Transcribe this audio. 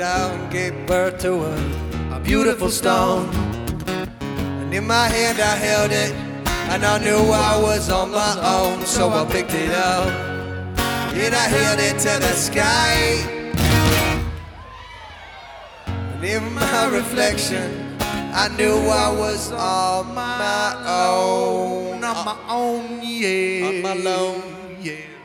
down, gave birth to a beautiful stone. And in my hand I held it, and I knew I was on my own. So I picked it up, and I held it to the sky. And in my reflection, I knew I was on my own. On my own, yeah. On my own, yeah.